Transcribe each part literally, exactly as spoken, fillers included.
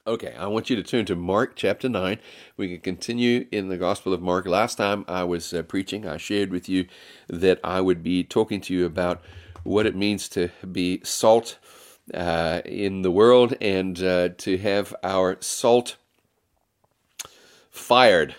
Okay, I want you to turn to Mark chapter nine. We can continue in the Gospel of Mark. Last time I was uh, preaching, I shared with you that I would be talking to you about what it means to be salt uh, in the world and uh, to have our salt fired.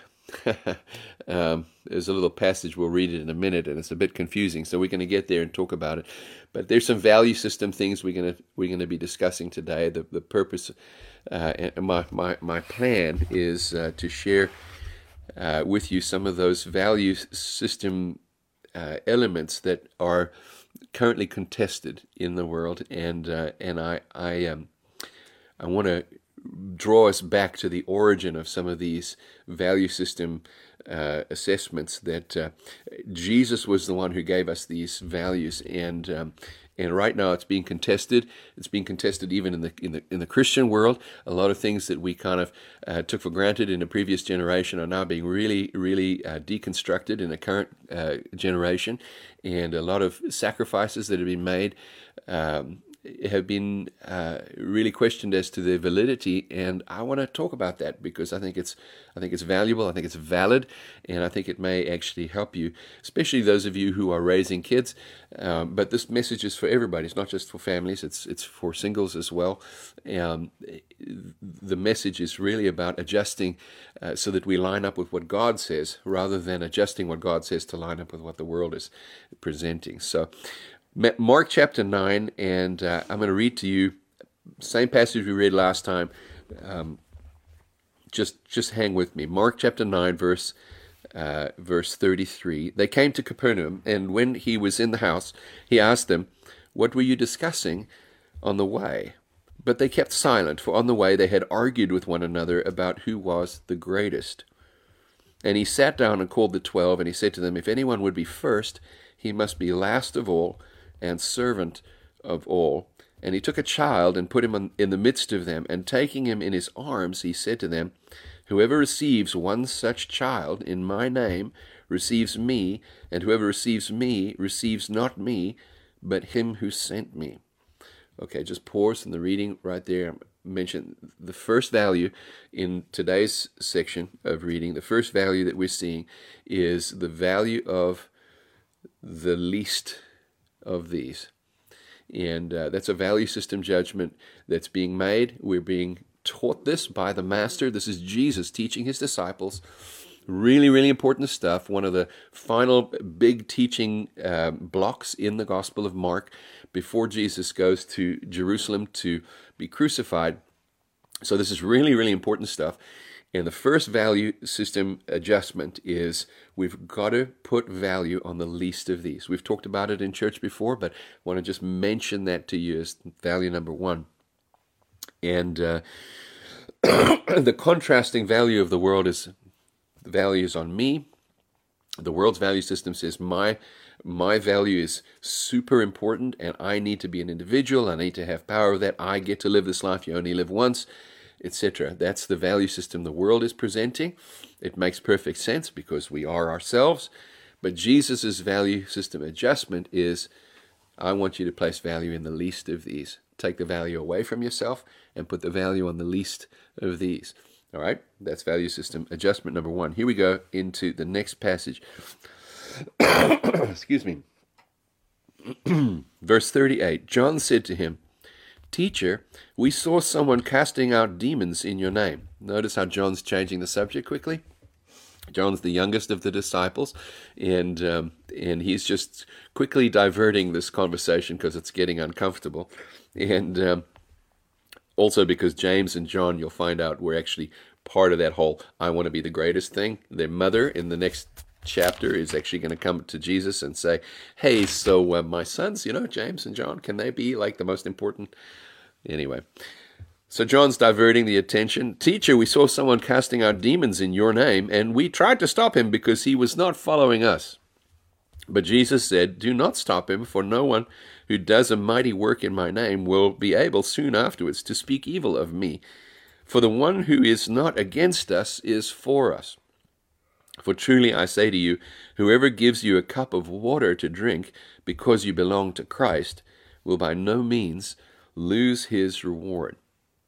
um, there's a little passage, we'll read it in a minute, and it's a bit confusing, so we're going to get there and talk about it. But there's some value system things we're going to we're going to be discussing today. The the purpose, uh, and my my my plan is uh, to share uh, with you some of those value system uh, elements that are currently contested in the world, and uh, and I I um I want to draw us back to the origin of some of these value system uh, assessments. That uh, Jesus was the one who gave us these values, and um, and right now it's being contested. It's being contested even in the in the in the Christian world. A lot of things that we kind of uh, took for granted in a previous generation are now being really really uh, deconstructed in the current uh, generation, and a lot of sacrifices that have been made Um, have been uh, really questioned as to their validity, and I want to talk about that because I think it's I think it's valuable, I think it's valid, and I think it may actually help you, especially those of you who are raising kids. Um, but this message is for everybody. It's not just for families. It's it's for singles as well. Um, the message is really about adjusting uh, so that we line up with what God says, rather than adjusting what God says to line up with what the world is presenting. So, Mark chapter nine, and uh, I'm going to read to you same passage we read last time. Um, just just hang with me. Mark chapter nine, verse uh, verse thirty-three. They came to Capernaum, and when he was in the house, he asked them, "What were you discussing on the way?" But they kept silent, for on the way they had argued with one another about who was the greatest. And he sat down and called the twelve, and he said to them, "If anyone would be first, he must be last of all, and servant of all." And he took a child and put him in the midst of them, and taking him in his arms, he said to them, "Whoever receives one such child in my name receives me, and whoever receives me receives not me, but him who sent me." Okay, just pause in the reading right there. Mention the first value in today's section of reading. The first value that we're seeing is the value of the least of these. And uh, that's a value system judgment that's being made. We're being taught this by the Master. This is Jesus teaching his disciples. Really, really important stuff. One of the final big teaching uh, blocks in the Gospel of Mark before Jesus goes to Jerusalem to be crucified. So this is really, really important stuff. And the first value system adjustment is we've got to put value on the least of these. We've talked about it in church before, but I want to just mention that to you as value number one. And uh, the contrasting value of the world is the value is on me. The world's value system says my my value is super important, and I need to be an individual. I need to have power of that. I get to live this life. You only live once, et cetera. That's the value system the world is presenting. It makes perfect sense because we are ourselves. But Jesus' value system adjustment is, I want you to place value in the least of these. Take the value away from yourself and put the value on the least of these. All right, that's value system adjustment number one. Here we go into the next passage. Excuse me. Verse thirty-eight, John said to him, "Teacher, we saw someone casting out demons in your name." Notice how John's changing the subject quickly. John's the youngest of the disciples, and um, and he's just quickly diverting this conversation because it's getting uncomfortable. And um, also because James and John, you'll find out, were actually part of that whole I want to be the greatest thing. Their mother in the next chapter is actually going to come to Jesus and say, "Hey, so uh, my sons, you know, James and John, can they be like the most important?" Anyway, so John's diverting the attention. "Teacher, we saw someone casting out demons in your name, and we tried to stop him because he was not following us." But Jesus said, "Do not stop him, for no one who does a mighty work in my name will be able soon afterwards to speak evil of me. For the one who is not against us is for us. For truly I say to you, whoever gives you a cup of water to drink because you belong to Christ will by no means lose his reward."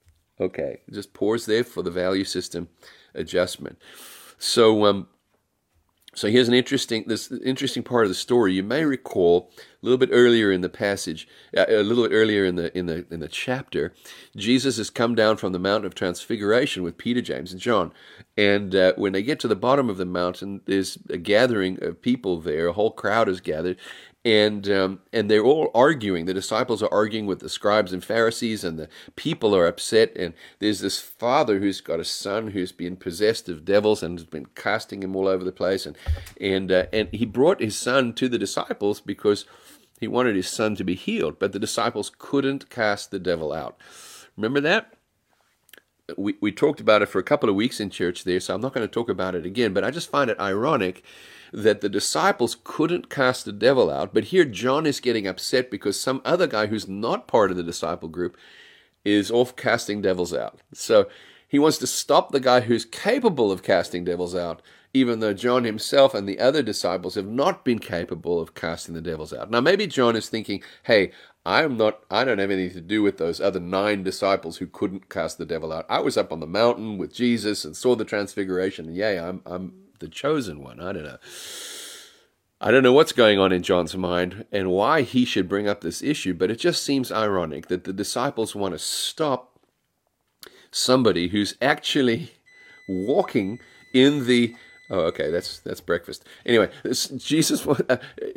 Okay, just pause there for the value system adjustment. So, um, so here's an interesting, this interesting part of the story. You may recall a little bit earlier in the passage, uh, a little bit earlier in the in the in the chapter, Jesus has come down from the Mount of Transfiguration with Peter, James, and John, and uh, when they get to the bottom of the mountain, there's a gathering of people there. A whole crowd is gathered. And um, and they're all arguing. The disciples are arguing with the scribes and Pharisees, and the people are upset. And there's this father who's got a son who's been possessed of devils and has been casting him all over the place. And and uh, and he brought his son to the disciples because he wanted his son to be healed. But the disciples couldn't cast the devil out. Remember that? We we talked about it for a couple of weeks in church there, so I'm not going to talk about it again. But I just find it ironic that the disciples couldn't cast the devil out, but here John is getting upset because some other guy who's not part of the disciple group is off casting devils out. So he wants to stop the guy who's capable of casting devils out, even though John himself and the other disciples have not been capable of casting the devils out. Now maybe John is thinking, hey, I'm not, I don't have anything to do with those other nine disciples who couldn't cast the devil out. I was up on the mountain with Jesus and saw the transfiguration, and yay, I'm I'm the chosen one. I don't know. I don't know what's going on in John's mind and why he should bring up this issue, but it just seems ironic that the disciples want to stop somebody who's actually walking in the oh okay that's that's breakfast anyway this, Jesus uh,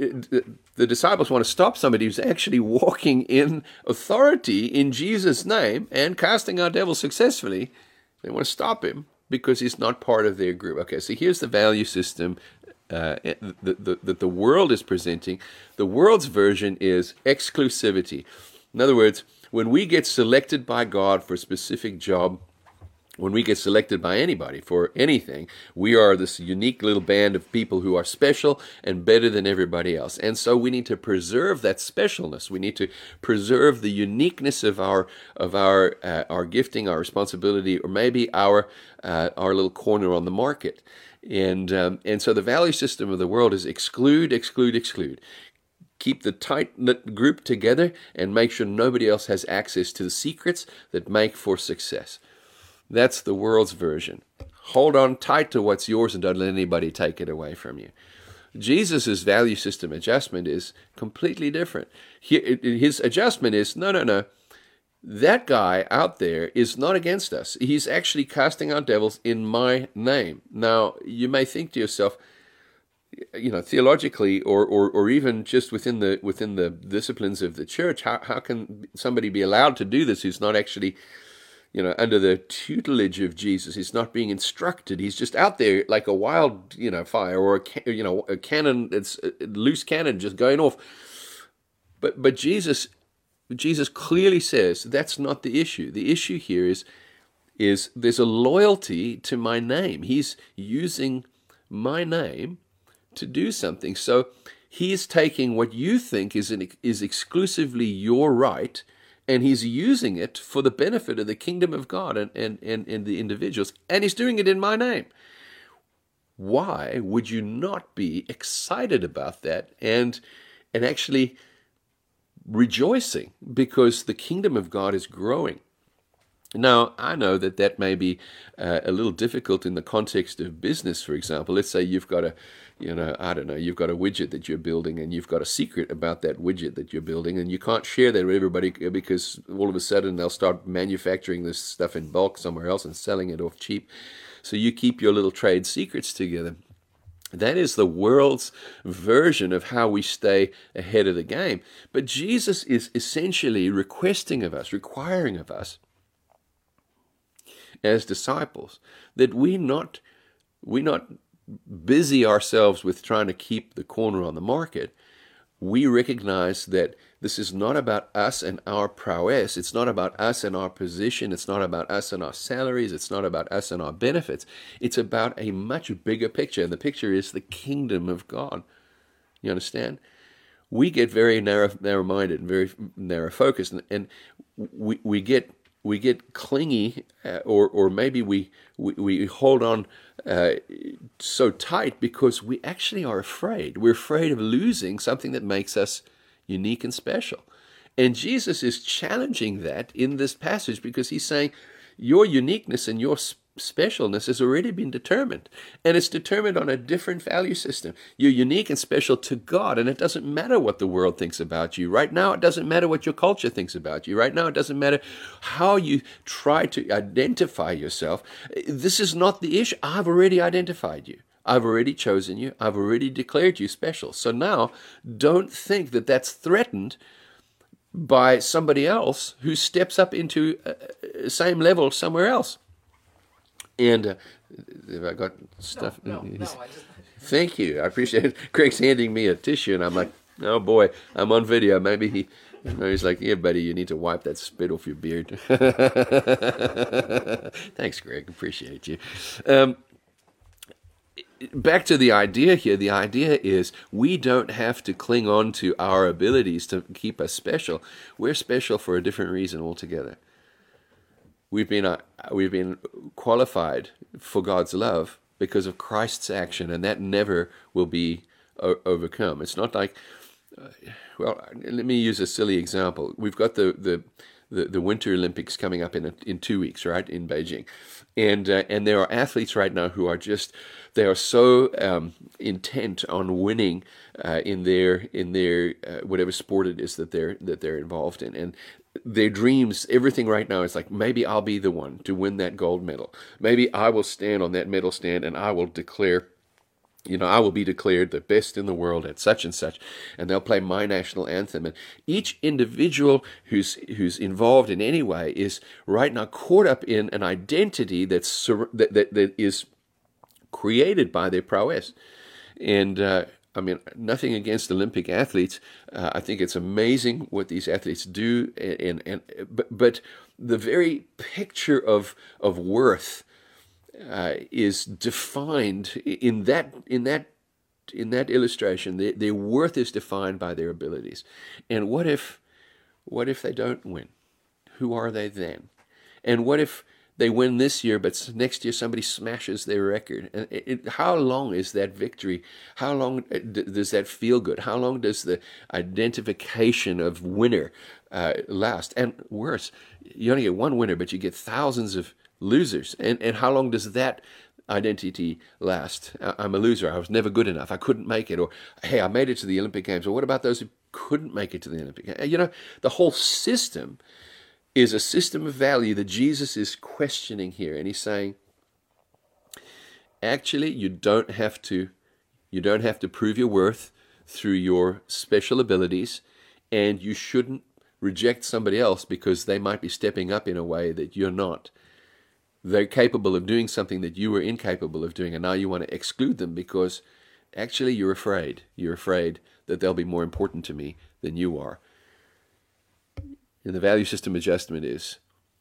the disciples want to stop somebody who's actually walking in authority in Jesus' name and casting out devils successfully. They want to stop him because he's not part of their group. Okay, so here's the value system uh, that the, the, the world is presenting. The world's version is exclusivity. In other words, when we get selected by God for a specific job, when we get selected by anybody for anything, we are this unique little band of people who are special and better than everybody else. And so we need to preserve that specialness. We need to preserve the uniqueness of our of our uh, our gifting, our responsibility, or maybe our uh, our little corner on the market. And um, and so the value system of the world is exclude, exclude, exclude. Keep the tight-knit group together and make sure nobody else has access to the secrets that make for success. That's the world's version. Hold on tight to what's yours and don't let anybody take it away from you. Jesus' value system adjustment is completely different. His adjustment is, no, no, no. That guy out there is not against us. He's actually casting out devils in my name. Now, you may think to yourself, you know, theologically, or, or, or even just within the within the disciplines of the church, how, how can somebody be allowed to do this who's not actually, you know, under the tutelage of Jesus? He's not being instructed. He's just out there like a wild, you know, fire or a, you know, a cannon. It's a loose cannon just going off. But but Jesus, Jesus clearly says that's not the issue. The issue here is is there's a loyalty to my name. He's using my name to do something. So he's taking what you think is an, is exclusively your right, and he's using it for the benefit of the kingdom of God and, and, and, and the individuals, and he's doing it in my name. Why would you not be excited about that and and actually rejoicing because the kingdom of God is growing? Now, I know that that may be uh, a little difficult in the context of business, for example. Let's say you've got a, you know, I don't know, you've got a widget that you're building and you've got a secret about that widget that you're building and you can't share that with everybody because all of a sudden they'll start manufacturing this stuff in bulk somewhere else and selling it off cheap. So you keep your little trade secrets together. That is the world's version of how we stay ahead of the game. But Jesus is essentially requesting of us, requiring of us, as disciples, that we not we not busy ourselves with trying to keep the corner on the market. We recognize that this is not about us and our prowess. It's not about us and our position. It's not about us and our salaries. It's not about us and our benefits. It's about a much bigger picture, and the picture is the kingdom of God. You understand? We get very narrow, narrow-minded and very narrow-focused, and, and we we get we get clingy, uh, or or maybe we we, we hold on uh, so tight because we actually are afraid. We're afraid of losing something that makes us unique and special. And Jesus is challenging that in this passage because he's saying, Your uniqueness and your specialness has already been determined, and it's determined on a different value system. You're unique and special to God, and it doesn't matter what the world thinks about you. Right now, it doesn't matter what your culture thinks about you. Right now, it doesn't matter how you try to identify yourself. This is not the issue. I've already identified you. I've already chosen you. I've already declared you special. So now, don't think that that's threatened by somebody else who steps up into the same level somewhere else. And uh, have I got stuff? No, no, no, I just... Thank you. I appreciate it. Craig's handing me a tissue, and I'm like, oh boy, I'm on video. Maybe he, you know, he's like, yeah, buddy, you need to wipe that spit off your beard. Thanks, Greg. Appreciate you. Um, back to the idea here. The idea is we don't have to cling on to our abilities to keep us special. We're special for a different reason altogether. We've been uh, we've been qualified for God's love because of Christ's action, and that never will be o- overcome. It's not like, uh, well, let me use a silly example. We've got the the, the, the Winter Olympics coming up in a, in two weeks, right, in Beijing, and uh, and there are athletes right now who are just they are so um, intent on winning uh, in their in their uh, whatever sport it is that they're that they're involved in, and their dreams, everything right now is like, maybe I'll be the one to win that gold medal. Maybe I will stand on that medal stand and I will declare, you know, I will be declared the best in the world at such and such. And they'll play my national anthem. And each individual who's who's involved in any way is right now caught up in an identity that's that that, that is created by their prowess. And uh, I mean, nothing against Olympic athletes. Uh, I think it's amazing what these athletes do, and, and, and but but the very picture of of worth uh, is defined in that in that in that illustration. Their, their worth is defined by their abilities. And what if what if they don't win? Who are they then? And what if they win this year, but next year somebody smashes their record? And it, it, how long is that victory? How long does that feel good? How long does the identification of winner uh, last? And worse, you only get one winner, but you get thousands of losers. And, and how long does that identity last? I'm a loser. I was never good enough. I couldn't make it. Or, hey, I made it to the Olympic Games. Or what about those who couldn't make it to the Olympic Games? You know, the whole system is a system of value that Jesus is questioning here. And he's saying, actually, you don't have to, you don't have to prove your worth through your special abilities, and you shouldn't reject somebody else because they might be stepping up in a way that you're not. They're capable of doing something that you were incapable of doing, and now you want to exclude them because actually you're afraid. You're afraid that they'll be more important to me than you are. And the value system adjustment is,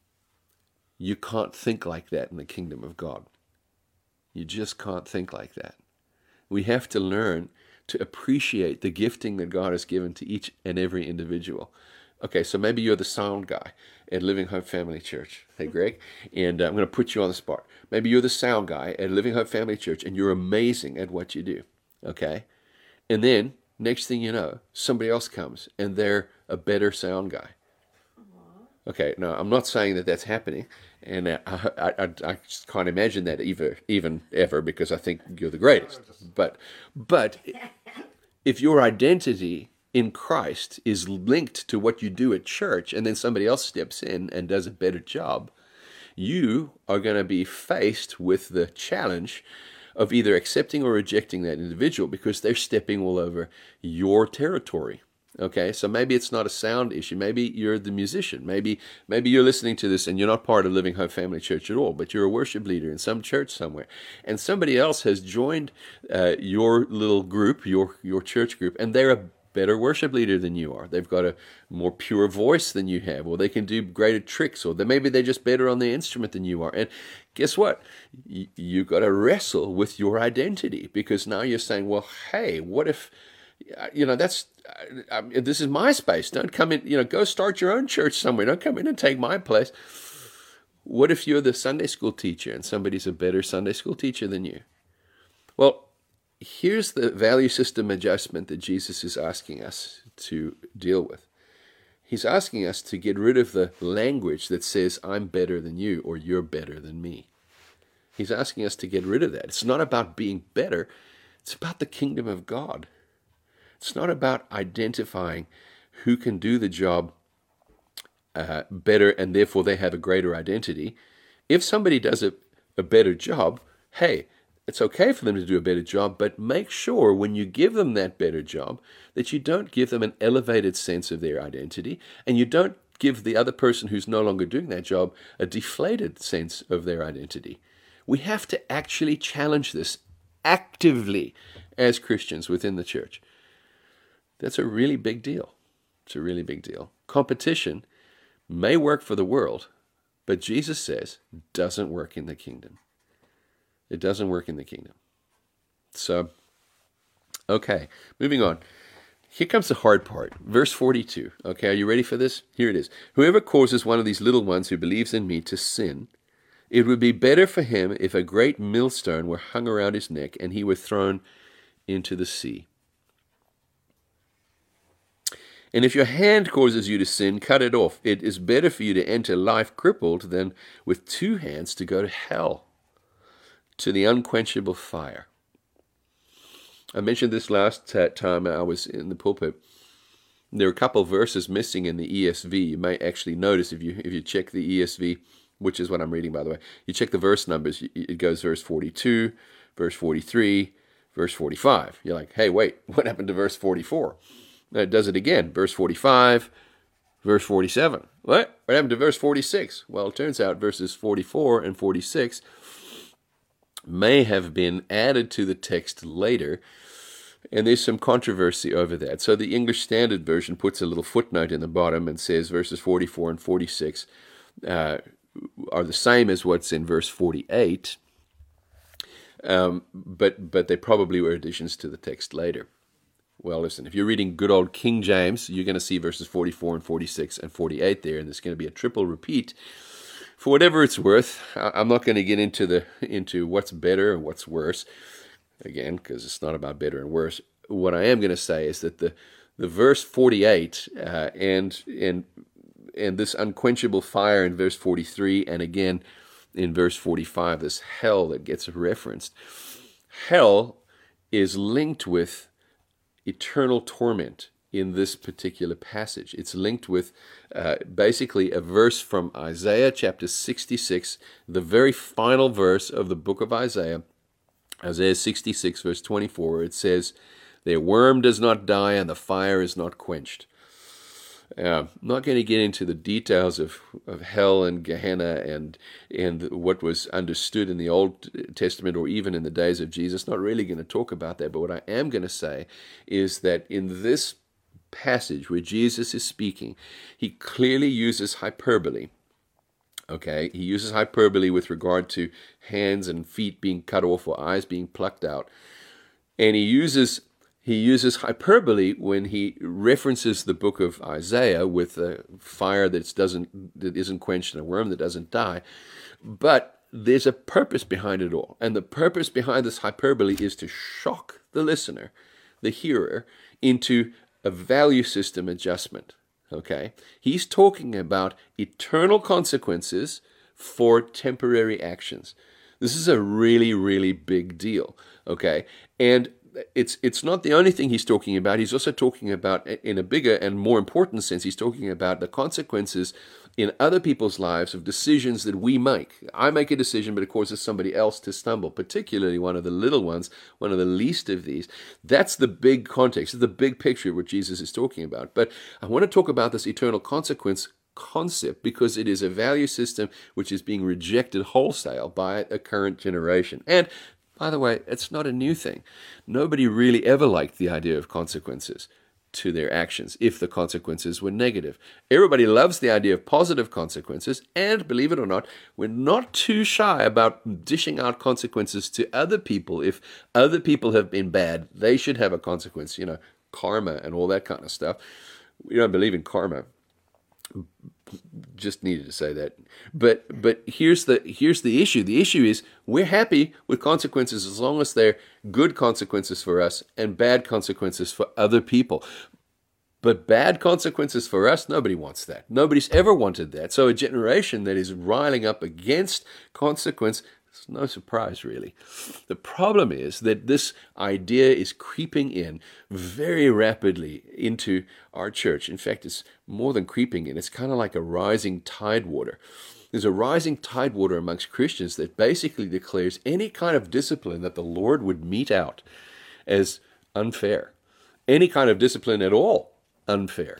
you can't think like that in the kingdom of God. You just can't think like that. We have to learn to appreciate the gifting that God has given to each and every individual. Okay, so maybe you're the sound guy at Living Hope Family Church. Hey, Greg, and uh, I'm going to put you on the spot. Maybe you're the sound guy at Living Hope Family Church, and you're amazing at what you do. Okay, and then next thing you know, somebody else comes, and they're a better sound guy. Okay, no, I'm not saying that that's happening, and I, I, I, I just can't imagine that either, even ever, because I think you're the greatest. But, but if your identity in Christ is linked to what you do at church, and then somebody else steps in and does a better job, you are going to be faced with the challenge of either accepting or rejecting that individual because they're stepping all over your territory. Okay, so maybe it's not a sound issue. Maybe you're the musician. Maybe maybe you're listening to this and you're not part of Living Hope Family Church at all, but you're a worship leader in some church somewhere. And somebody else has joined uh, your little group, your your church group, and they're a better worship leader than you are. They've got a more pure voice than you have, or they can do greater tricks, or they, maybe they're just better on the instrument than you are. And guess what? You, you got to wrestle with your identity because now you're saying, well, hey, what if... You know, that's, I mean, this is my space. Don't come in, you know, go start your own church somewhere. Don't come in and take my place. What if you're the Sunday school teacher and somebody's a better Sunday school teacher than you? Well, here's the value system adjustment that Jesus is asking us to deal with. He's asking us to get rid of the language that says, I'm better than you, or you're better than me. He's asking us to get rid of that. It's not about being better. It's about the kingdom of God. It's not about identifying who can do the job uh, better and therefore they have a greater identity. If somebody does a, a better job, hey, it's okay for them to do a better job, but make sure when you give them that better job that you don't give them an elevated sense of their identity, and you don't give the other person who's no longer doing that job a deflated sense of their identity. We have to actually challenge this actively as Christians within the church. That's a really big deal. It's a really big deal. Competition may work for the world, but Jesus says doesn't work in the kingdom. It doesn't work in the kingdom. So, okay, moving on. Here comes the hard part. Verse forty-two. Okay, are you ready for this? Here it is. Whoever causes one of these little ones who believes in me to sin, it would be better for him if a great millstone were hung around his neck and he were thrown into the sea. And if your hand causes you to sin, cut it off. It is better for you to enter life crippled than with two hands to go to hell, to the unquenchable fire. I mentioned this last time I was in the pulpit. There are a couple of verses missing in the E S V. You may actually notice if you if you check the E S V, which is what I'm reading, by the way. You check the verse numbers. It goes verse forty-two, verse forty-three, verse forty-five. You're like, hey, wait, what happened to verse forty-four? Now it does it again. Verse forty-five, verse forty-seven. What? What happened to verse forty-six? Well, it turns out verses forty-four and forty-six may have been added to the text later, and there's some controversy over that. So the English Standard Version puts a little footnote in the bottom and says verses forty-four and forty-six uh, are the same as what's in verse forty-eight, um, but but they probably were additions to the text later. Well, listen, if you're reading good old King James, you're going to see verses forty-four and forty-six and forty-eight there, and there's going to be a triple repeat. For whatever it's worth, I'm not going to get into the into what's better and what's worse, again, because it's not about better and worse. What I am going to say is that the the verse forty-eight uh, and and and this unquenchable fire in verse forty-three, and again in verse forty-five, this hell that gets referenced, hell is linked with eternal torment in this particular passage. It's linked with uh, basically a verse from Isaiah chapter sixty-six, the very final verse of the book of Isaiah, Isaiah sixty-six verse twenty-four, where it says, their worm does not die and the fire is not quenched. Uh, I'm not going to get into the details of, of hell and Gehenna and and what was understood in the Old Testament or even in the days of Jesus. Not really going to talk about that, but what I am going to say is that in this passage where Jesus is speaking, he clearly uses hyperbole. Okay, he uses hyperbole with regard to hands and feet being cut off or eyes being plucked out, and he uses He uses hyperbole when he references the book of Isaiah with a fire that doesn't that isn't quenched and a worm that doesn't die. But there's a purpose behind it all. And the purpose behind this hyperbole is to shock the listener, the hearer, into a value system adjustment. Okay? He's talking about eternal consequences for temporary actions. This is a really, really big deal. Okay? And It's it's not the only thing he's talking about. He's also talking about, in a bigger and more important sense, he's talking about the consequences in other people's lives of decisions that we make. I make a decision, but it causes somebody else to stumble, particularly one of the little ones, one of the least of these. That's the big context, the big picture of what Jesus is talking about. But I want to talk about this eternal consequence concept because it is a value system which is being rejected wholesale by a current generation. And by the way, it's not a new thing. Nobody really ever liked the idea of consequences to their actions if the consequences were negative. Everybody loves the idea of positive consequences, and believe it or not, we're not too shy about dishing out consequences to other people. If other people have been bad, they should have a consequence, you know, karma and all that kind of stuff. We don't believe in karma. Just needed to say that. But but here's the here's the issue. The issue is we're happy with consequences as long as they're good consequences for us and bad consequences for other people. But bad consequences for us, nobody wants that. Nobody's ever wanted that. So a generation that is riling up against consequence, it's no surprise, really. The problem is that this idea is creeping in very rapidly into our church. In fact, it's more than creeping in. It's kind of like a rising tide water. There's a rising tide water amongst Christians that basically declares any kind of discipline that the Lord would mete out as unfair. Any kind of discipline at all, unfair.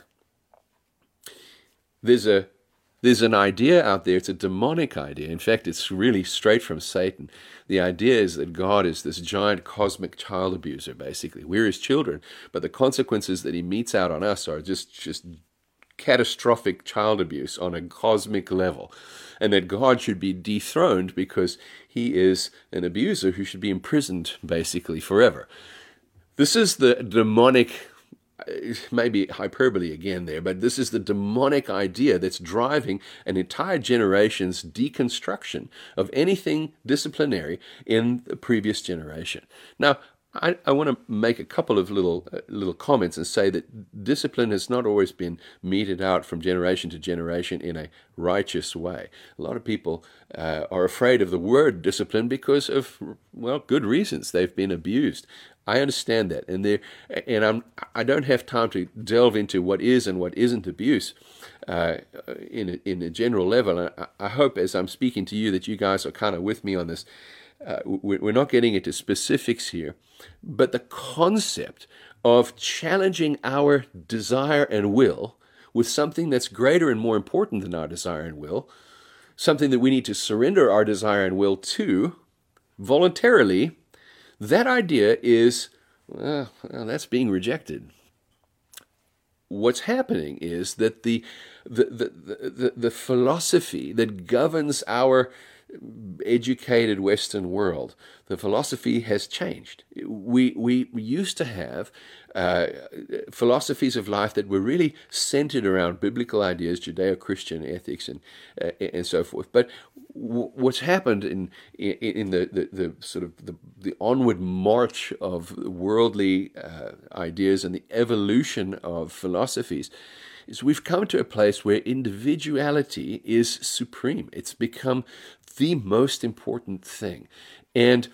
There's a There's an idea out there, it's a demonic idea. In fact, it's really straight from Satan. The idea is that God is this giant cosmic child abuser, basically. We're his children, but the consequences that he metes out on us are just, just catastrophic child abuse on a cosmic level. And that God should be dethroned because he is an abuser who should be imprisoned, basically, forever. This is the demonic, maybe hyperbole again there, but this is the demonic idea that's driving an entire generation's deconstruction of anything disciplinary in the previous generation. Now, I, I want to make a couple of little uh, little comments and say that discipline has not always been meted out from generation to generation in a righteous way. A lot of people uh, are afraid of the word discipline because of, well, good reasons. They've been abused. I understand that, and there, and I'm I don't have time to delve into what is and what isn't abuse uh, in a, in a general level. I, I hope as I'm speaking to you that you guys are kind of with me on this. Uh, we're not getting into specifics here, but the concept of challenging our desire and will with something that's greater and more important than our desire and will, something that we need to surrender our desire and will to voluntarily, that idea is, well, well, that's being rejected. What's happening is that the the, the, the, the philosophy that governs our educated Western world, the philosophy has changed. We we used to have uh, philosophies of life that were really centered around biblical ideas, Judeo-Christian ethics, and uh, and so forth. But w- what's happened in in the, the, the sort of the, the onward march of worldly uh, ideas and the evolution of philosophies is we've come to a place where individuality is supreme. It's become the most important thing. And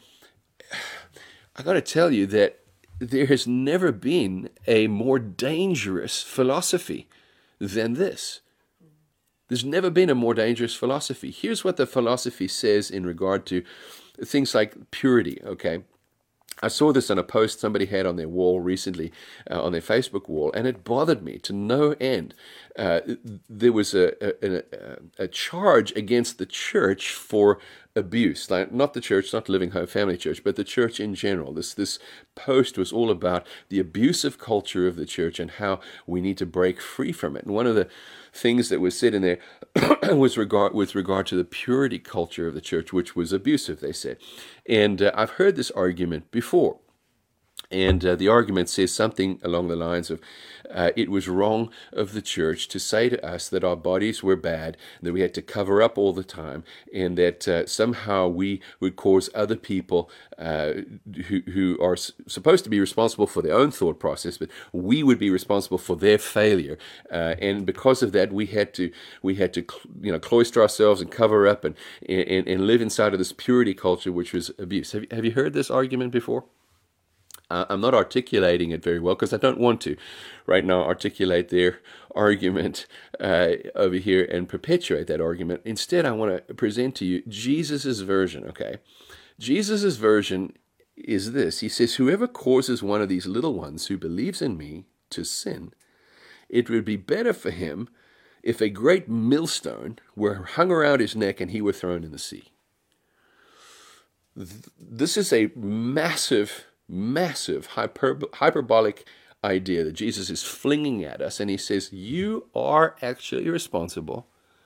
I got to tell you that there has never been a more dangerous philosophy than this. There's never been a more dangerous philosophy. Here's what the philosophy says in regard to things like purity, okay? I saw this on a post somebody had on their wall recently, uh, on their Facebook wall, and it bothered me to no end. Uh, there was a, a, a, a charge against the church for abuse, like not the church, not Living Hope Family Church, but the church in general. This this post was all about the abusive culture of the church and how we need to break free from it. And one of the things that was said in there was regard with regard to the purity culture of the church, which was abusive, they said. And uh, I've heard this argument before. And uh, the argument says something along the lines of, uh, it was wrong of the church to say to us that our bodies were bad, that we had to cover up all the time, and that uh, somehow we would cause other people uh, who, who are s- supposed to be responsible for their own thought process, but we would be responsible for their failure. Uh, and because of that, we had to we had to you know cloister ourselves and cover up and and, and live inside of this purity culture, which was abuse. Have you, have you heard this argument before? I'm not articulating it very well because I don't want to right now articulate their argument uh, over here and perpetuate that argument. Instead, I want to present to you Jesus's version, okay? Jesus's version is this. He says, whoever causes one of these little ones who believes in me to sin, it would be better for him if a great millstone were hung around his neck and he were thrown in the sea. This is a massive massive hyperb- hyperbolic idea that Jesus is flinging at us, and he says you are actually responsible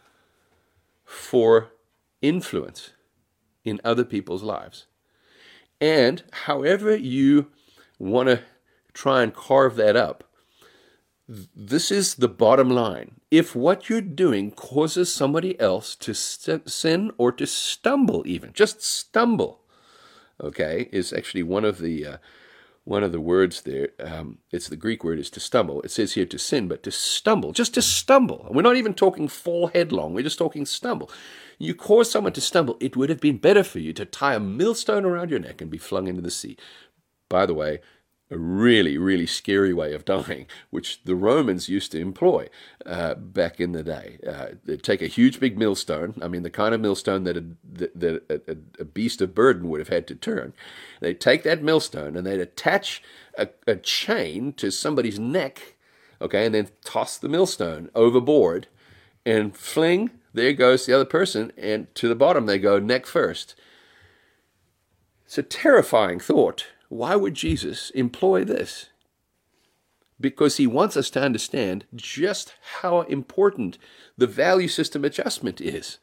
for influence in other people's lives. And however you want to try and carve that up, this is the bottom line. If what you're doing causes somebody else to sin or to stumble, even just stumble, okay, is actually one of the uh, one of the words there, um, it's the Greek word is to stumble. It says here to sin, but to stumble, just to stumble. We're not even talking fall headlong. We're just talking stumble. You cause someone to stumble, it would have been better for you to tie a millstone around your neck and be flung into the sea. By the way, a really, really scary way of dying, which the Romans used to employ uh, back in the day. Uh, they'd take a huge big millstone, I mean the kind of millstone that, a, that, that a, a beast of burden would have had to turn. They'd take that millstone and they'd attach a, a chain to somebody's neck, okay, and then toss the millstone overboard and fling, there goes the other person, and to the bottom they go neck first. It's a terrifying thought. Why would Jesus employ this? Because he wants us to understand just how important the value system adjustment is.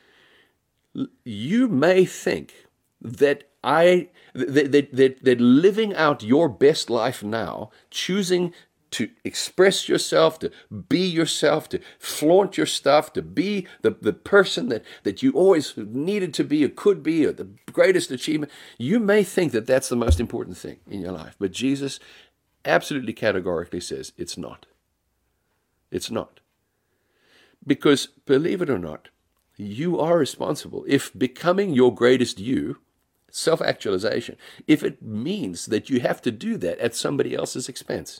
You may think that I that, that, that, that living out your best life now, choosing to express yourself, to be yourself, to flaunt your stuff, to be the, the person that, that you always needed to be or could be, or the greatest achievement. You may think that that's the most important thing in your life, but Jesus absolutely categorically says it's not. It's not. Because, believe it or not, you are responsible. If becoming your greatest you, self-actualization, if it means that you have to do that at somebody else's expense,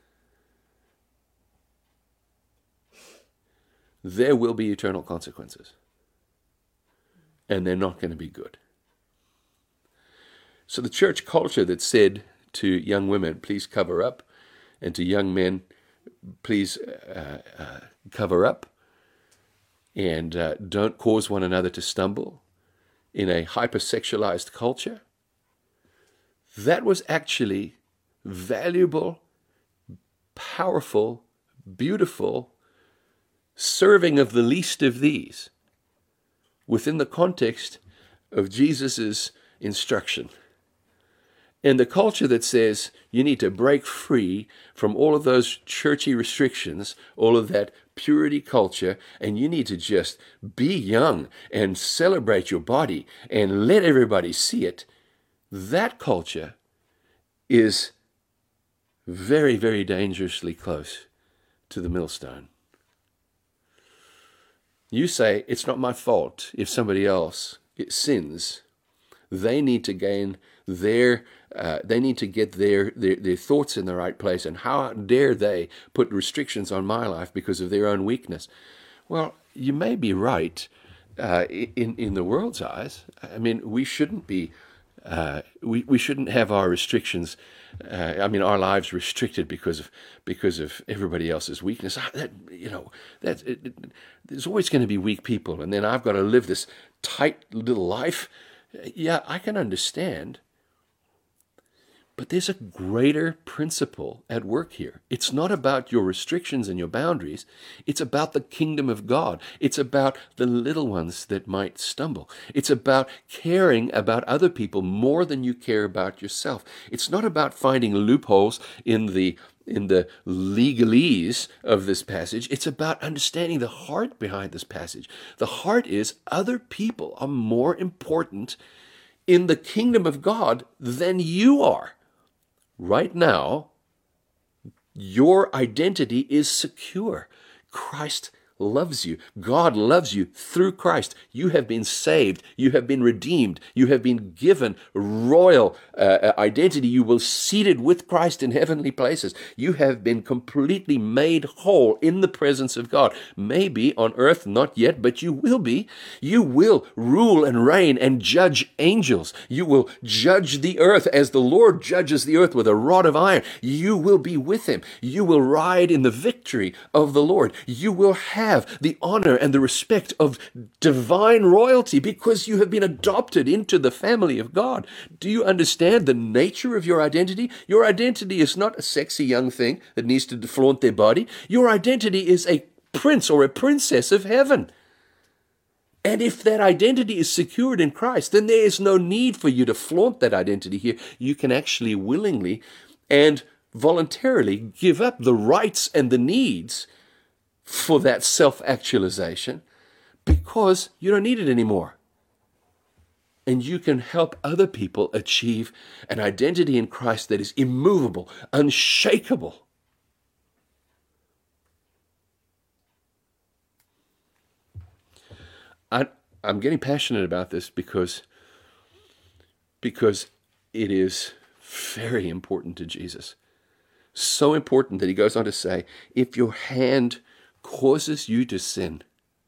there will be eternal consequences. And they're not going to be good. So the church culture that said to young women, please cover up, and to young men, please uh, uh, cover up, and uh, don't cause one another to stumble in a hypersexualized culture, that was actually valuable, powerful, beautiful, serving of the least of these within the context of Jesus's instruction. And the culture that says you need to break free from all of those churchy restrictions, all of that purity culture, and you need to just be young and celebrate your body and let everybody see it, that culture is very, very dangerously close to the millstone. You say, it's not my fault if somebody else sins. They need to gain their, uh, they need to get their, their, their thoughts in the right place. And how dare they put restrictions on my life because of their own weakness? Well, you may be right uh, in, in the world's eyes. I mean, we shouldn't be, uh, we, we shouldn't have our restrictions, uh, I mean, our lives restricted because of because of everybody else's weakness. That, you know, that it, it, there's always going to be weak people, and then I've got to live this tight little life. Yeah, I can understand. But there's a greater principle at work here. It's not about your restrictions and your boundaries. It's about the kingdom of God. It's about the little ones that might stumble. It's about caring about other people more than you care about yourself. It's not about finding loopholes in the in the legalese of this passage. It's about understanding the heart behind this passage. The heart is other people are more important in the kingdom of God than you are. Right now, your identity is secure. Christ loves you. God loves you through Christ. You have been saved. You have been redeemed. You have been given royal uh, identity. You will seated with Christ in heavenly places. You have been completely made whole in the presence of God. Maybe on earth, not yet, but you will be. You will rule and reign and judge angels. You will judge the earth as the Lord judges the earth with a rod of iron. You will be with him. You will ride in the victory of the Lord. You will have the honor and the respect of divine royalty because you have been adopted into the family of God. Do you understand the nature of your identity? Your identity is not a sexy young thing that needs to flaunt their body. Your identity is a prince or a princess of heaven. And if that identity is secured in Christ, then there is no need for you to flaunt that identity here. You can actually willingly and voluntarily give up the rights and the needs for that self-actualization because you don't need it anymore. And you can help other people achieve an identity in Christ that is immovable, unshakable. I, I'm getting passionate about this because, because it is very important to Jesus. So important that he goes on to say, if your hand causes you to sin,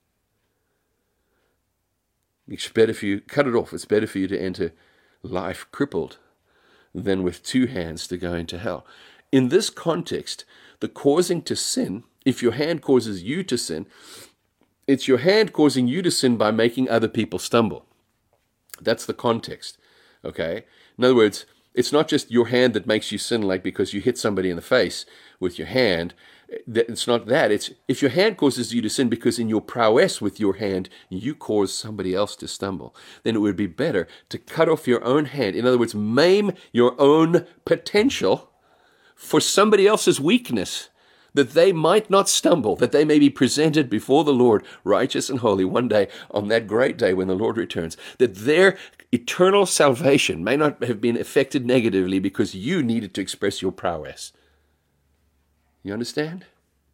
it's better for you, cut it off. It's better for you to enter life crippled than with two hands to go into hell. In this context, the causing to sin, if your hand causes you to sin, it's your hand causing you to sin by making other people stumble. That's the context, okay? In other words, it's not just your hand that makes you sin, like because you hit somebody in the face with your hand. It's not that. It's if your hand causes you to sin because in your prowess with your hand, you cause somebody else to stumble, then it would be better to cut off your own hand. In other words, maim your own potential for somebody else's weakness, that they might not stumble, that they may be presented before the Lord righteous and holy one day on that great day when the Lord returns, that their eternal salvation may not have been affected negatively because you needed to express your prowess. You understand?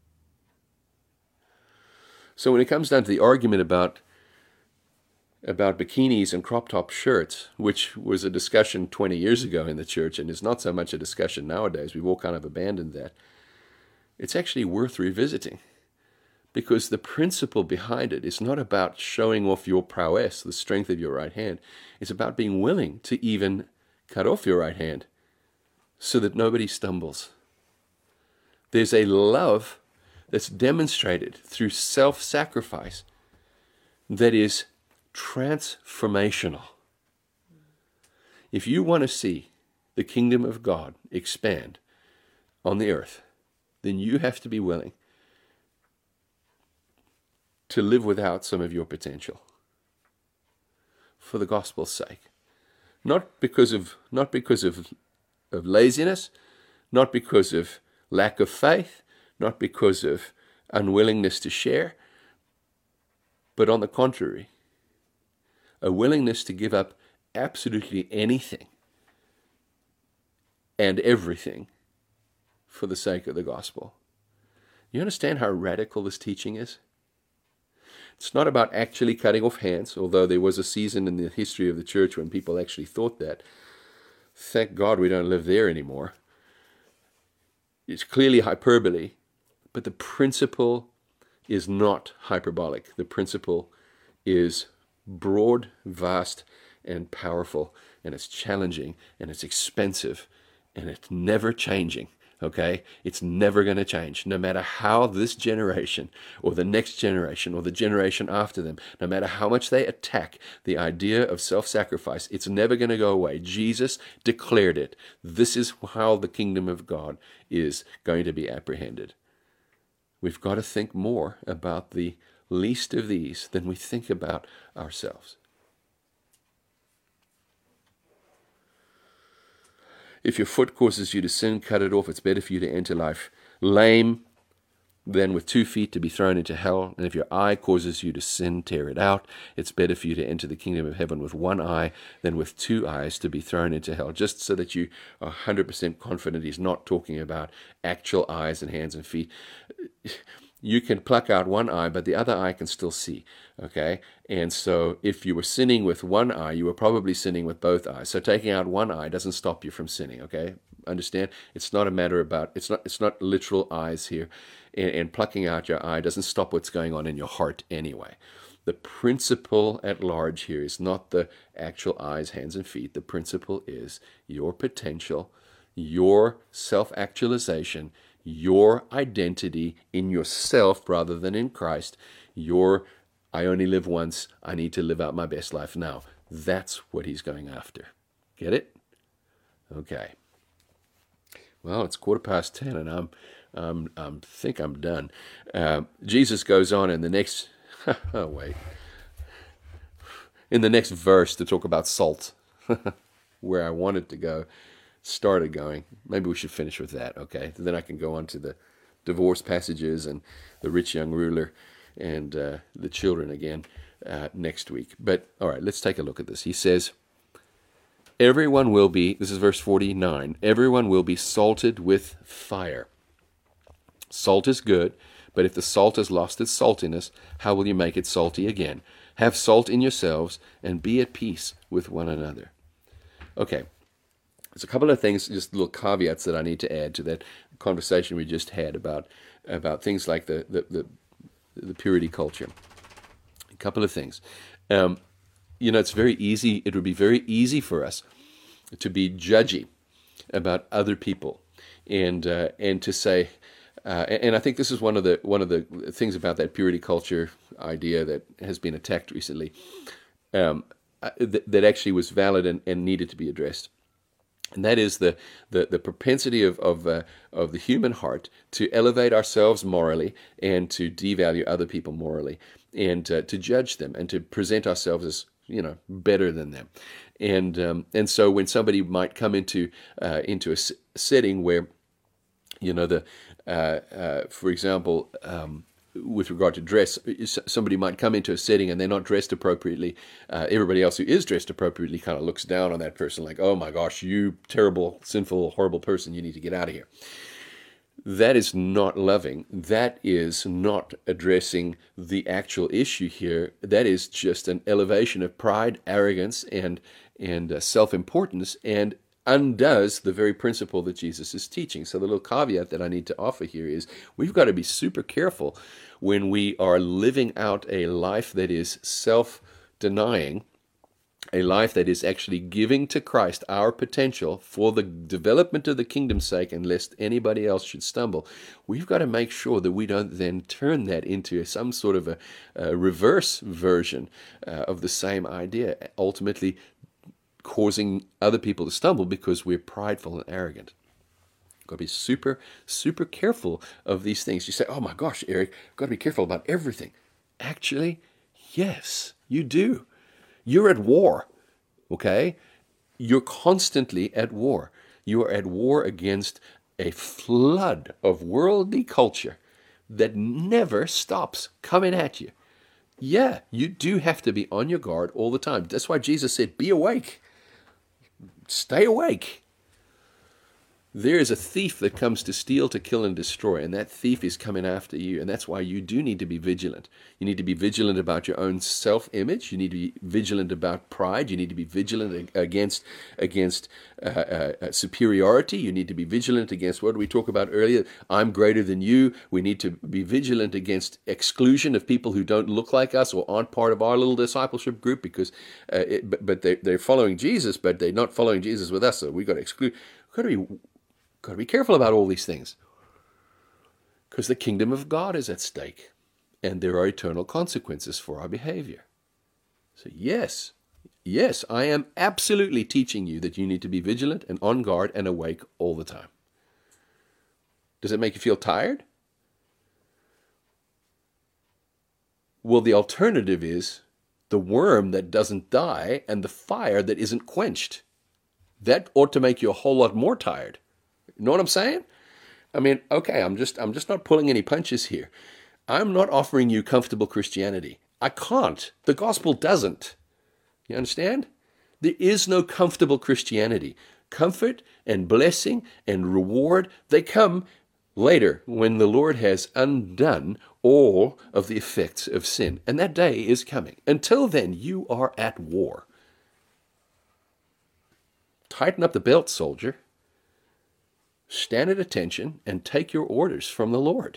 So when it comes down to the argument about about bikinis and crop top shirts, which was a discussion twenty years ago in the church and is not so much a discussion nowadays, we've all kind of abandoned that, it's actually worth revisiting, because the principle behind it is not about showing off your prowess, the strength of your right hand. It's about being willing to even cut off your right hand so that nobody stumbles. There's a love that's demonstrated through self-sacrifice that is transformational. If you want to see the kingdom of God expand on the earth, then you have to be willing to live without some of your potential for the gospel's sake. Not because of not because of, of laziness, not because of lack of faith, not because of unwillingness to share, but on the contrary, a willingness to give up absolutely anything and everything for the sake of the gospel. You understand how radical this teaching is? It's not about actually cutting off hands, although there was a season in the history of the church when people actually thought that. Thank God we don't live there anymore. It's clearly hyperbole, but the principle is not hyperbolic. The principle is broad, vast, and powerful, and it's challenging, and it's expensive, and it's never changing. Okay? It's never going to change. No matter how this generation or the next generation or the generation after them, no matter how much they attack the idea of self-sacrifice, it's never going to go away. Jesus declared it. This is how the kingdom of God is going to be apprehended. We've got to think more about the least of these than we think about ourselves. If your foot causes you to sin, cut it off. It's better for you to enter life lame than with two feet to be thrown into hell. And if your eye causes you to sin, tear it out. It's better for you to enter the kingdom of heaven with one eye than with two eyes to be thrown into hell. Just so that you are one hundred percent confident he's not talking about actual eyes and hands and feet. You can pluck out one eye, but the other eye can still see, okay? And so if you were sinning with one eye, you were probably sinning with both eyes. So taking out one eye doesn't stop you from sinning, okay? Understand? It's not a matter about, it's not it's not literal eyes here. And, and plucking out your eye doesn't stop what's going on in your heart anyway. The principle at large here is not the actual eyes, hands, and feet. The principle is your potential, your self-actualization, your identity in yourself rather than in Christ, your I only live once, I need to live out my best life now. That's what he's going after. Get it? Okay. Well, it's quarter past ten and I'm um I think I'm done. Uh, Jesus goes on in the next oh wait. In the next verse to talk about salt. Where I wanted to go. Started going. Maybe we should finish with that, okay? Then I can go on to the divorce passages and the rich young ruler and uh, the children again. uh, next week. But all right, let's take a look at this. He says, everyone will be, this is verse forty-nine, everyone will be salted with fire. Salt is good, but if the salt has lost its saltiness, how will you make it salty again? Have salt in yourselves and be at peace with one another. Okay, there's a couple of things, just little caveats that I need to add to that conversation we just had about about things like the the, the, the purity culture. A couple of things. Um, you know, it's very easy, it would be very easy for us to be judgy about other people and uh, and to say, Uh, and I think this is one of the one of the things about that purity culture idea that has been attacked recently, um, that, that actually was valid and, and needed to be addressed, and that is the the, the propensity of of uh, of the human heart to elevate ourselves morally and to devalue other people morally, and uh, to judge them and to present ourselves as, you know, better than them, and um, and so when somebody might come into uh, into a s- setting where, you know, the Uh, uh, for example, um, with regard to dress, somebody might come into a setting and they're not dressed appropriately. Uh, everybody else who is dressed appropriately kind of looks down on that person like, oh my gosh, you terrible, sinful, horrible person, you need to get out of here. That is not loving. That is not addressing the actual issue here. That is just an elevation of pride, arrogance, and, and uh, self-importance, and undoes the very principle that Jesus is teaching. So the little caveat that I need to offer here is we've got to be super careful when we are living out a life that is self-denying, a life that is actually giving to Christ our potential for the development of the kingdom's sake, and lest anybody else should stumble. We've got to make sure that we don't then turn that into some sort of a, a reverse version uh, of the same idea, ultimately causing other people to stumble because we're prideful and arrogant. Got to be super, super careful of these things. You say, oh my gosh, Eric, got to be careful about everything. Actually, yes, you do. You're at war, okay? You're constantly at war. You are at war against a flood of worldly culture that never stops coming at you. Yeah, you do have to be on your guard all the time. That's why Jesus said, be awake. Stay awake. There is a thief that comes to steal, to kill, and destroy, and that thief is coming after you, and that's why you do need to be vigilant. You need to be vigilant about your own self-image. You need to be vigilant about pride. You need to be vigilant against against uh, uh, superiority. You need to be vigilant against, what did we talk about earlier? I'm greater than you. We need to be vigilant against exclusion of people who don't look like us or aren't part of our little discipleship group, because uh, it, but, but they, they're following Jesus, but they're not following Jesus with us, so we've got to exclude. We've got to be Got to be careful about all these things, because the kingdom of God is at stake, and there are eternal consequences for our behavior. So yes, yes, I am absolutely teaching you that you need to be vigilant and on guard and awake all the time. Does it make you feel tired? Well, the alternative is the worm that doesn't die and the fire that isn't quenched. That ought to make you a whole lot more tired. You know what I'm saying? I mean, okay, I'm just I'm just not pulling any punches here. I'm not offering you comfortable Christianity. I can't. The gospel doesn't. You understand? There is no comfortable Christianity. Comfort and blessing and reward, they come later when the Lord has undone all of the effects of sin. And that day is coming. Until then, you are at war. Tighten up the belt, soldier. Stand at attention and take your orders from the Lord.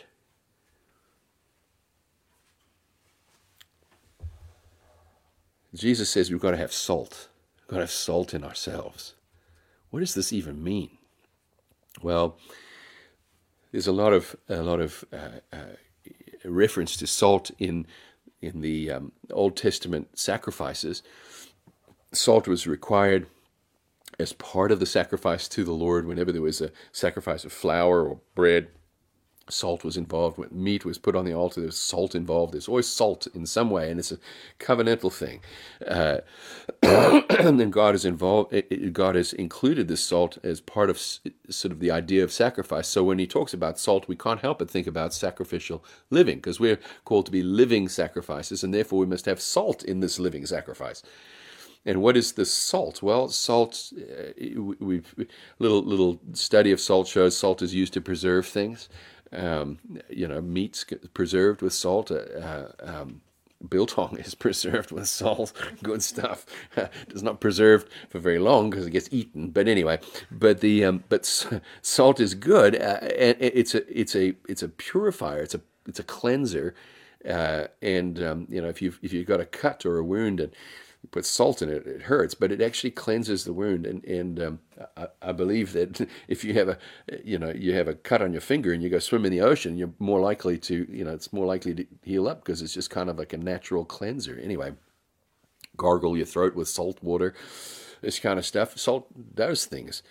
Jesus says we've got to have salt. We've got to have salt in ourselves. What does this even mean? Well, there's a lot of a lot of uh, uh, reference to salt in in the um, Old Testament sacrifices. Salt was required as part of the sacrifice to the Lord whenever there was a sacrifice of flour or bread Salt was involved. When meat was put on the altar, there's salt involved. There's always salt in some way, and it's a covenantal thing. Uh, and then God is involved. God has included this salt as part of sort of the idea of sacrifice. So when he talks about salt, we can't help but think about sacrificial living, because we're called to be living sacrifices, and therefore we must have salt in this living sacrifice. And what is the salt? Well, salt. Uh, we've little little study of salt shows salt is used to preserve things. Um, you know, meat's preserved with salt. Uh, um, biltong is preserved with salt. Good stuff. It's not preserved for very long because it gets eaten. But anyway, but the um, but salt is good, uh, and it's a it's a it's a purifier. It's a it's a cleanser. Uh, and um, you know, if you if you've got a cut or a wound and you put salt in it, it hurts, but it actually cleanses the wound. And and um, I, I believe that if you have a, you know, you have a cut on your finger and you go swim in the ocean, you're more likely to, you know, it's more likely to heal up because it's just kind of like a natural cleanser. Anyway, gargle your throat with salt water, this kind of stuff. Salt does things.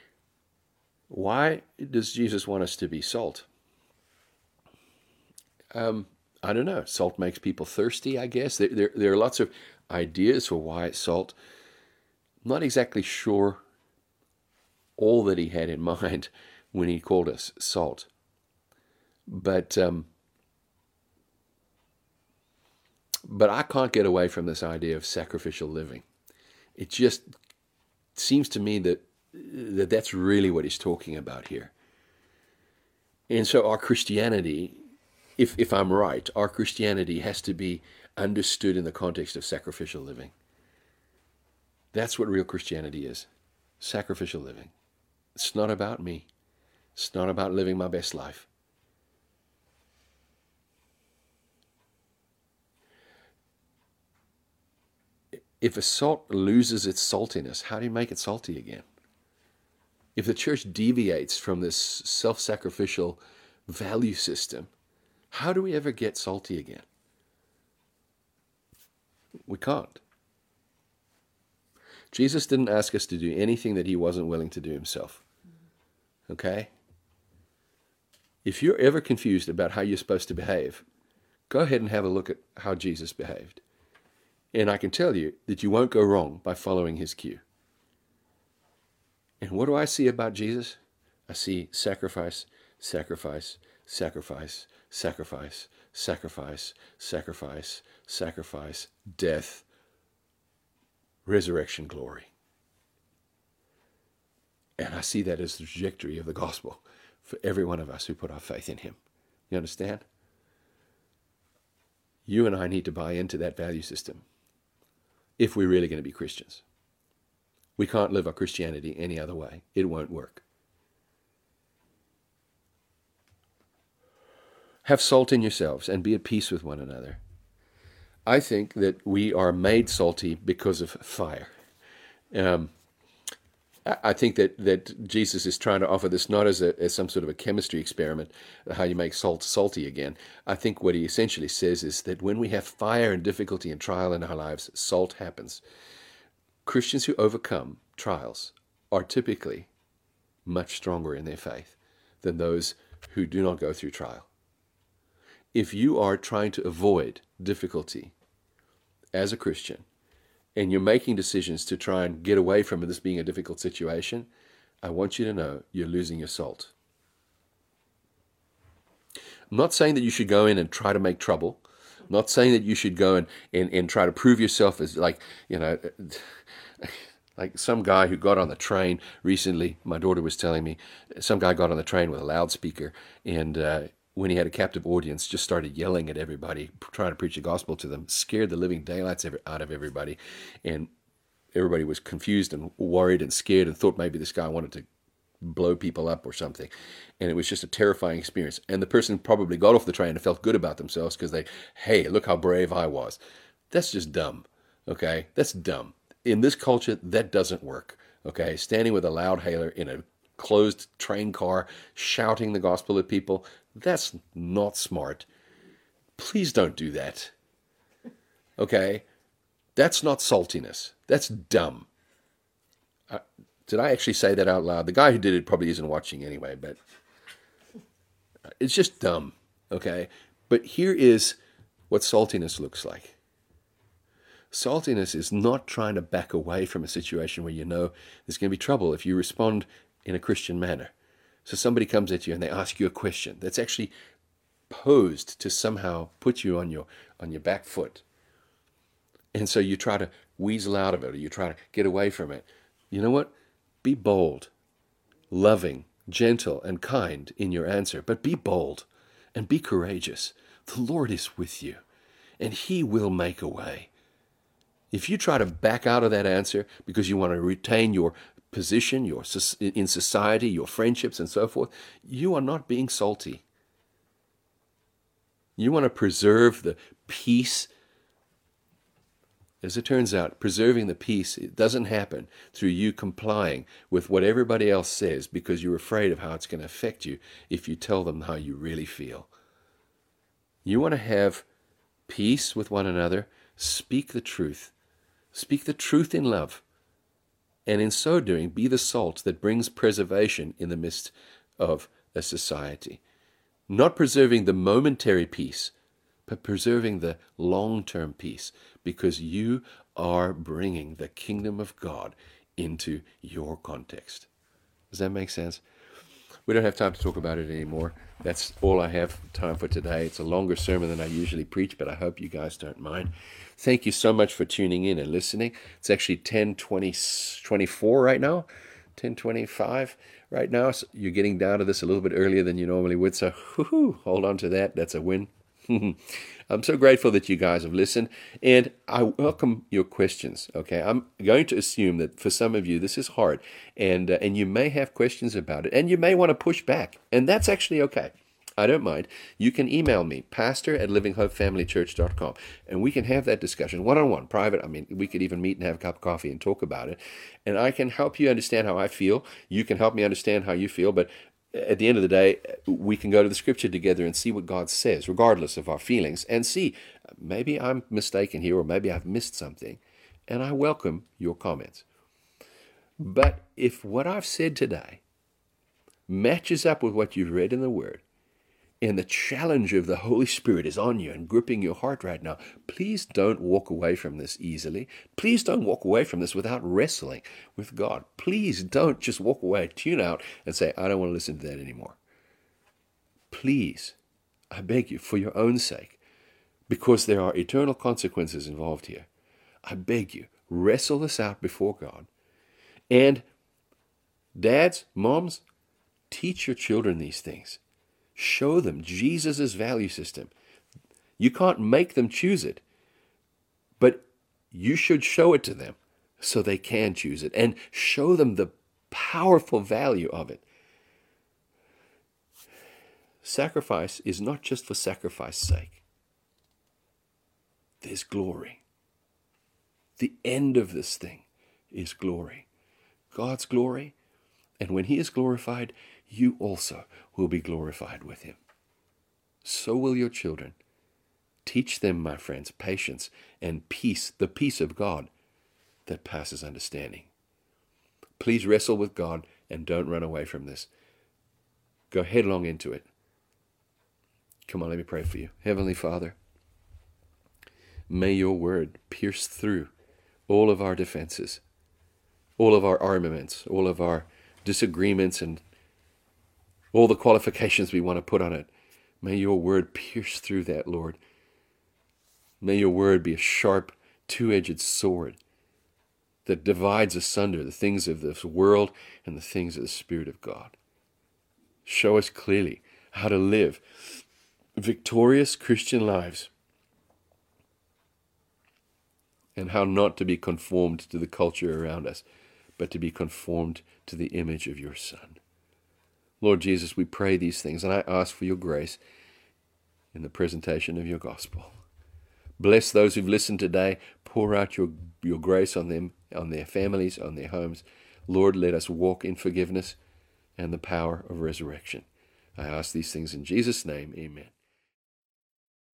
Why does Jesus want us to be salt? Um, I don't know. Salt makes people thirsty, I guess. There, there, there are lots of ideas for why it's salt. I'm not exactly sure all that he had in mind when he called us salt. But um, but I can't get away from this idea of sacrificial living. It just seems to me that, that that's really what he's talking about here. And so our Christianity, if if I'm right, our Christianity has to be understood in the context of sacrificial living. That's what real Christianity is. Sacrificial living. It's not about me. It's not about living my best life. If a salt loses its saltiness, how do you make it salty again? If the church deviates from this self-sacrificial value system, how do we ever get salty again? We can't. Jesus didn't ask us to do anything that he wasn't willing to do himself. Okay? If you're ever confused about how you're supposed to behave, go ahead and have a look at how Jesus behaved. And I can tell you that you won't go wrong by following his cue. And what do I see about Jesus? I see sacrifice, sacrifice, sacrifice, sacrifice, sacrifice, sacrifice, sacrifice, death, resurrection, glory. And I see that as the trajectory of the gospel for every one of us who put our faith in him. You understand? You and I need to buy into that value system if we're really going to be Christians. We can't live our Christianity any other way. It won't work. Have salt in yourselves and be at peace with one another. I think that we are made salty because of fire. Um, I think that, that Jesus is trying to offer this not as, a, as some sort of a chemistry experiment, how you make salt salty again. I think what he essentially says is that when we have fire and difficulty and trial in our lives, salt happens. Christians who overcome trials are typically much stronger in their faith than those who do not go through trial. If you are trying to avoid difficulty as a Christian, and you're making decisions to try and get away from this being a difficult situation, I want you to know you're losing your salt. I'm not saying that you should go in and try to make trouble. I'm not saying that you should go and, and, and try to prove yourself as like, you know, like some guy who got on the train recently, my daughter was telling me, some guy got on the train with a loudspeaker and uh, when he had a captive audience, just started yelling at everybody, trying to preach the gospel to them, scared the living daylights out of everybody. And everybody was confused and worried and scared and thought maybe this guy wanted to blow people up or something. And it was just a terrifying experience. And the person probably got off the train and felt good about themselves because they, hey, look how brave I was. That's just dumb, okay? That's dumb. In this culture, that doesn't work, okay? Standing with a loud hailer in a closed train car, shouting the gospel at people, that's not smart. Please don't do that. Okay? That's not saltiness. That's dumb. Uh, did I actually say that out loud? The guy who did it probably isn't watching anyway, but It's just dumb, okay? But here is what saltiness looks like. Saltiness is not trying to back away from a situation where you know there's going to be trouble if you respond in a Christian manner. So somebody comes at you and they ask you a question that's actually posed to somehow put you on your on your back foot. And so you try to weasel out of it, or you try to get away from it. You know what? Be bold, loving, gentle, and kind in your answer, but be bold and be courageous. The Lord is with you, and He will make a way. If you try to back out of that answer because you want to retain your position, your in society, your friendships, and so forth, you are not being salty. You want to preserve the peace. As it turns out, preserving the peace, it doesn't happen through you complying with what everybody else says because you're afraid of how it's going to affect you if you tell them how you really feel. You want to have peace with one another. Speak the truth. Speak the truth in love. And in so doing, be the salt that brings preservation in the midst of a society. Not preserving the momentary peace, but preserving the long-term peace, because you are bringing the kingdom of God into your context. Does that make sense? We don't have time to talk about it anymore. That's all I have time for today. It's a longer sermon than I usually preach, but I hope you guys don't mind. Thank you so much for tuning in and listening. It's actually ten twenty, twenty-four right now, ten twenty-five right now. So you're getting down to this a little bit earlier than you normally would, so whoo-hoo, hold on to that. That's a win. I'm so grateful that you guys have listened, and I welcome your questions. Okay, I'm going to assume that for some of you this is hard, and uh, and you may have questions about it, and you may want to push back, and that's actually okay. I don't mind. You can email me, pastor at living hope family church dot com, and we can have that discussion one-on-one, private. I mean, we could even meet and have a cup of coffee and talk about it, and I can help you understand how I feel. You can help me understand how you feel, but at the end of the day, we can go to the scripture together and see what God says, regardless of our feelings, and see, maybe I'm mistaken here, or maybe I've missed something, and I welcome your comments. But if what I've said today matches up with what you've read in the Word, and the challenge of the Holy Spirit is on you and gripping your heart right now, please don't walk away from this easily. Please don't walk away from this without wrestling with God. Please don't just walk away, tune out, and say, I don't want to listen to that anymore. Please, I beg you, for your own sake, because there are eternal consequences involved here, I beg you, wrestle this out before God. And dads, moms, teach your children these things. Show them Jesus' value system. You can't make them choose it, but you should show it to them so they can choose it, and show them the powerful value of it. Sacrifice is not just for sacrifice's sake. There's glory. The end of this thing is glory. God's glory. And when He is glorified, you also will be glorified with Him. So will your children. Teach them, my friends, patience and peace, the peace of God that passes understanding. Please wrestle with God and don't run away from this. Go headlong into it. Come on, let me pray for you. Heavenly Father, may your word pierce through all of our defenses, all of our armaments, all of our disagreements, and all the qualifications we want to put on it. May your word pierce through that, Lord. May your word be a sharp, two-edged sword that divides asunder the things of this world and the things of the Spirit of God. Show us clearly how to live victorious Christian lives, and how not to be conformed to the culture around us, but to be conformed to the image of your Son. Lord Jesus, we pray these things, and I ask for your grace in the presentation of your gospel. Bless those who've listened today. Pour out your, your grace on them, on their families, on their homes. Lord, let us walk in forgiveness and the power of resurrection. I ask these things in Jesus' name. Amen.